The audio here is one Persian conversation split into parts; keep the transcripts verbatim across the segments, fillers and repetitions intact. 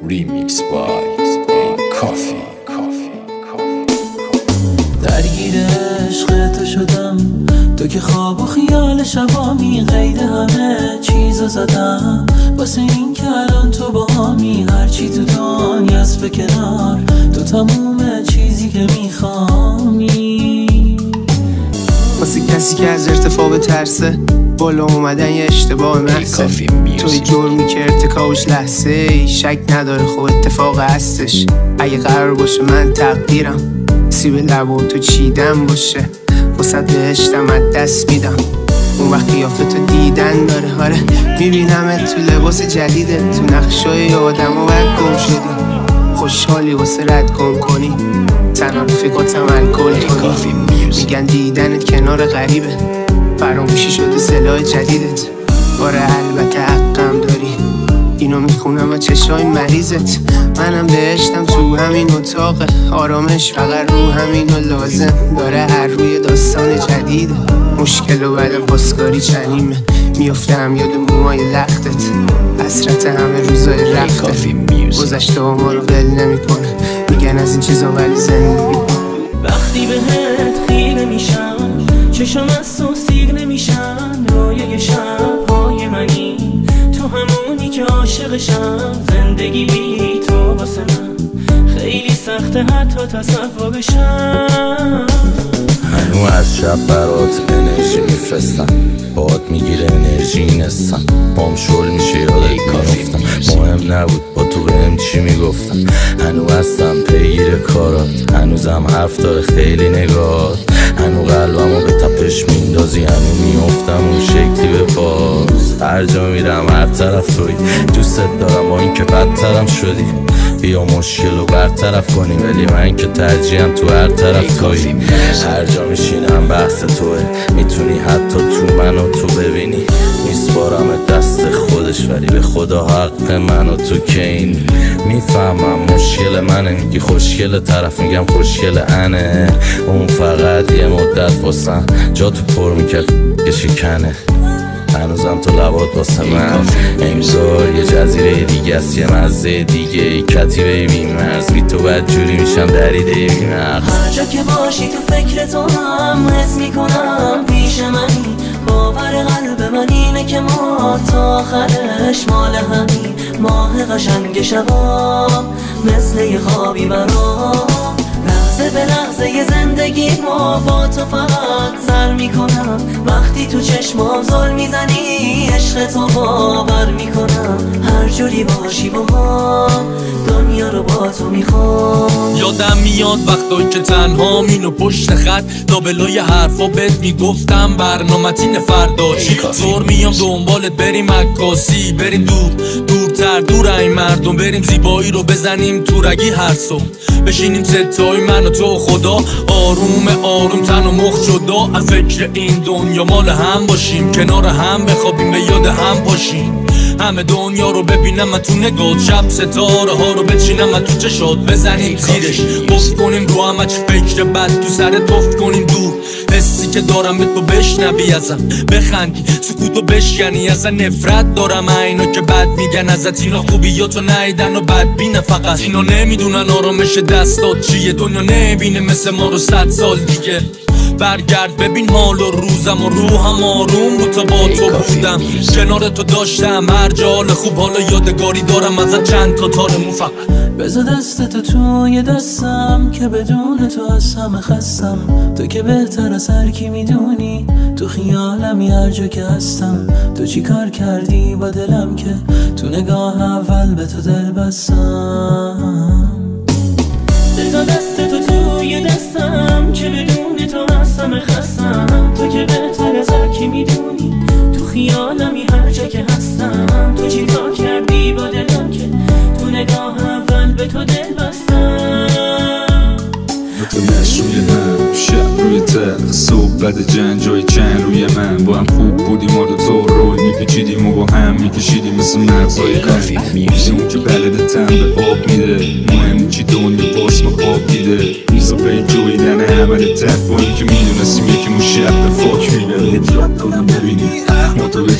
Remix by کافی. درگیر عشق تو شدم، تو که خواب و خیال شبامی، قید همه چیزو زدم واسه این که الان تو با همی. هرچی تو دنیاست به کنار، تو تموم چیزی که میخوامی. واسه کسی که از ارتفاع به ترسه، بالا اومدن یه اشتباه محضه. توی جرمی که ارتکابش لحظه ای، شک نداره خب اتفاق هستش. اگه قرار باشه من تقدیرم سیب لبو تو چیدن باشه، واسه بهشتم از دست میدم. اون وقت قیافتو دیدن داره، آره میبینم تو لباس جدیده، تو نقشای آدم و بعد گم شدی. خوشحالی واسه رد گم کنی، تنها رفیقاتم الکل کنی. میگن دیدنت کنار غریبه، فراموشی شده سلاح جدیدت. آره البته حقم داری، اینو میخونم و چشای مریضت. منم بهشتم تو همین اتاقه، آرامش فقط رو همینو لازم داره. هر روی داستان جدیده، مشکل و بعد پاسکاری چنیمه. میافتم یاد موهای لختت، حسرت همه روزای رفته. گذشته ها ما رو ول نمیکنه، میگن از این چیزا ولی زندگی. وقتی بهت خیره میشم، چشم از تو سیر نمیشن. رویای شبهای منی، تو همونی که عاشقشم. زندگی بی تو واسه من خیلی سخته حتی تصورشم. هنو از شب برات انرژی میفرستم، باد میگیره انرژی نستم. پام شل میشه یادت میافتم، مهم نبود با تو بهم چی میگفتم. هنو هستم پیگیر کارات، هنوزم حرف داره خیلی نگات. هنو قلبمو به تپش میندازی، هنو میافتم اون شکلی به باز. هر جا میرم هر طرف توی، دوستت دارم با این که بدترم شدی. بیا مشکل رو برطرف کنیم، ولی من که ترجیحم تو هر طرف توی. هر جا میشینم بحث توه، میتونی حتی تو منو تو ببینی. میسپارم دست خودش، ولی به خدا حق منو تو که این. میفهمم مشکل منه، میگی خوشگل، طرف میگم خوشگل انه. اون فقط یه مدت واسم جا تو پر میکرد که شکنه. هنوزم تو لبات واسه من انگار یه جزیره دیگه است، یه مزه دیگه ای. کتیبه بی مرز بی تو بد جوری میشم دریده بی مغز. هر جا که باشی تو فکر تو هم حس میکنم پیش منی. باور قلب من اینه که ما تا آخرش مال همین. ماه قشنگ شبا مثل یه خوابی برام، لحظه به لحظه یه زندگی ما با تو فقط سر میکنم. وقتی تو چشمام زل میزنی، عشق تو باور میکنم. هر جوری باشی با هم، دنیا رو با تو میخوام. یادم میاد وقتایی که تنها مینو پشت خط لابلای حرفا بهت میگفتم برنامتین فرداشی. زور میام دنبالت بریم عکاسی، بریم دور دورتر دور این مردم. بریم زیبایی رو بزنیم تو رگی هر صبح، بشینیم ستای من و تو خدا. آروم آروم تن و مخ جدا، از فکر این دنیا مال هم باشیم. کنار هم بخوابیم به یاد هم باشیم. همه دنیا رو ببینم من تو نگات، شب ستاره ها رو بچینم من تو چشات. بزنیم زیرش بفت کنیم رو همه چه فکر بد تو سرت تفت کنیم دور. حسی که دارم به تو بشنوی ازم، بخندی سکوتو بشکنی. ازن نفرت دارم اینا که بد میگن ازت، اینا خوبیاتو نیدن و بد بینه. فقط اینا نمیدونن آرامش دستات چیه. دنیا نبینه مثل ما رو صد سال دیگه. برگرد ببین حال و روزم و روحم آروم بود تا با تو بودم. کنار تو داشتم هر جال خوب، حالا یادگاری دارم ازت چند تا تار مو. فقط بذار دستتو توی دستم که بدون تو از همه خستم. تو که بهتر از هر کی میدونی، تو خیالمی هر جا که هستم. تو چی کار کردی با دلم که تو نگاه اول به تو دل بستم. بذار دستتو توی دستم که بدون تو از همه خستم. تو که بهتر از هر کی میدونی، تو خیالمی هر جا که هستم. تو چی کار کردی با دلم که تو نگاه اول به تو دل بستم. تو نش روی من، شب روی تخت، صحبت جنگ جای چند روی من. با هم خوب بودیم ما دو تو روی میپیچیدیم و با هم میکشیدیم مثل مغزای قلب. میشه اون که بلده تن به آب میده، مهم چی دنیا باش ما خواب دیده. میزا به جویدن همه تک با این که میدونستیم یکی مو شب به فاک میده. اطلاق کنم ببینی ما تو به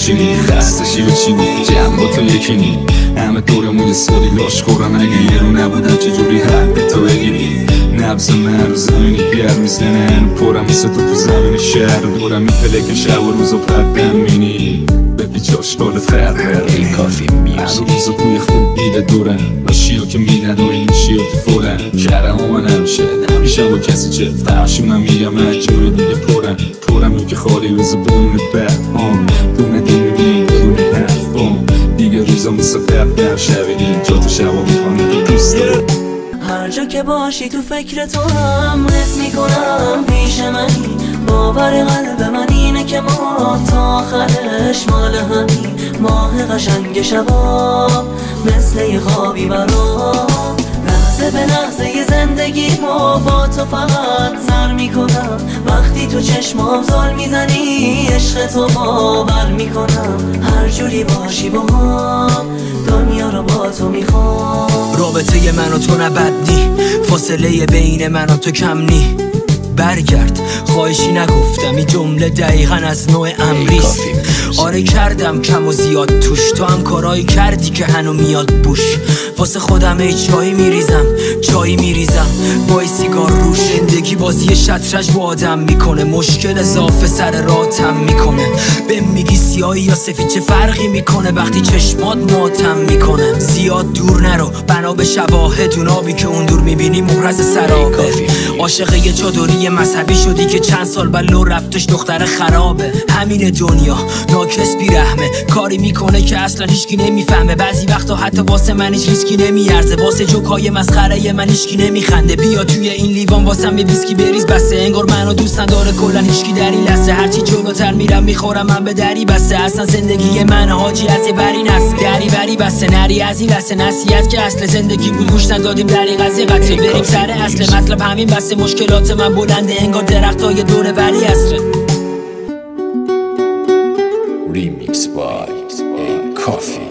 بچینی خستشی بچینی جمع با تو یکی نی همه دورمون یه سری لاش خورن اگه یه رو نبودن چجوری حق تو بگیری نبز من رو زمینی گر میزنن پرم مثل تو تو زمین شهر دورم میپلکن شب و روز و پردم مینی به پیچاش دال فرق ای کافی میوزیک روز و بوی خوب دیده دورن لاشیو که میدن و این لاشیو که فورن شهرم و من همیشه نمیشه با کسی چه فرشی من میگم مجبور دیگه پرم پرم این که خالی روز بدون بهم دونه دونه بیم بدون حرف بام دیگه روزا مثل قبل در شبیدیم جا تو شبا میخوانه دوست داره هر جا که باشی تو فکر تو هم حس میکنم پیش منی باور قلب من اینه که ما تا آخرش مال همین ماه قشنگ شبا مثل یه خوابی برام لحظه به لحظه یه زندگی ما با تو فقط سر میکنم وقتی تو چشمام زل میزنی عشق تو باور میکنم هر جوری باشی با هم دنیا رو با تو میخوام رابطه من و تو نبدنی فاصله بین من و تو کم نی برگرد خواهشی نگفتم این جمله دقیقا از نوع امریست آره کردم کم و زیاد توش تو هم کارایی کردی که هنو میاد بوش واسه خودم ای چایی میریزم چایی میریزم بای سیگار روش زندگی بازی شطرنج با آدم میکنه مشکل اضافه سر راتم میکنه به میگی سیاهی یا سفید چه فرقی میکنه وقتی چشمات ماتم میکنه زیاد دور نرو بنا به شواهد اون آبی که اون دور میبینی مغرز سرابه عاشق یه چادری مذهبی شدی که چند سال بلو رفتش دختر خرابه همین دنیا ناکس بیرحمه کاری میکنه که اصلا هیچکی نمیفهمه بعضی وقتا حتی واسه من هیچ ریسکی نمیارزه واسه جوکای مسخره من هیچکی نمیخنده بیا توی این لیوان واسم یه ویسکی بریز بسه انگار منو دوست نداره کلا هیچکی در این لحظه هرچی جلوتر میرم میخورم من به دری بسه اصلا زندگی من حاجی از یه بری نست دری بری بسه نری از این لحظه نصیحت که اصل زندگی بود گوش ندادیم در این قضیه قطعه بریم سر اصل مطلب همین بسه مشکلات من بلنده انگار درختای دوره ولی اصله Remix by A Coffee.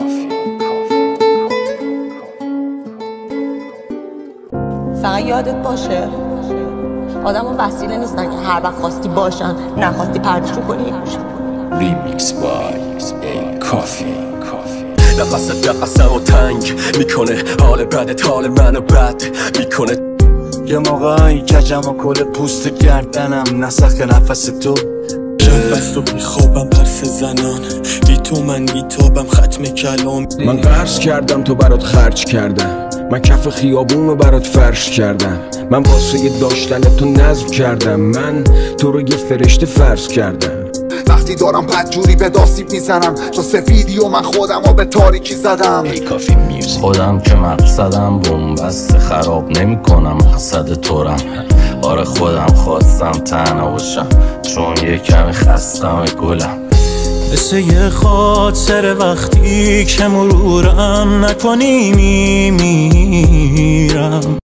فقط یادت باشه آدم و وسیله نیستن که هر وقت خواستی باشن نخواستی پردشون کنی Remix by A Coffee. نفست نفسم و تنگ میکنه حال بدت حال منو بد میکنه یه موقعی کجم و کل پوست گردنم نسخ نفس تو شب بست و بیخوابم پرس زنان بی تو من بیتابم ختم کلام من قرض کردم تو برات خرج کردم من کف خیابون رو برات فرش کردم من واسه داشتن تو نظر کردم من تو رو یه فرشته فرض کردم وقتی دارم بدجوری به داستیب میزنم چون سفیدی و من خودم رو به تاریکی زدم خودم که مقصدم بومبست خراب نمی کنم مقصد تورم آره خودم خواستم تنها باشم چون یه کمی خستم گلم مثل یه خاطر وقتی که مرورم نکنی میمیرم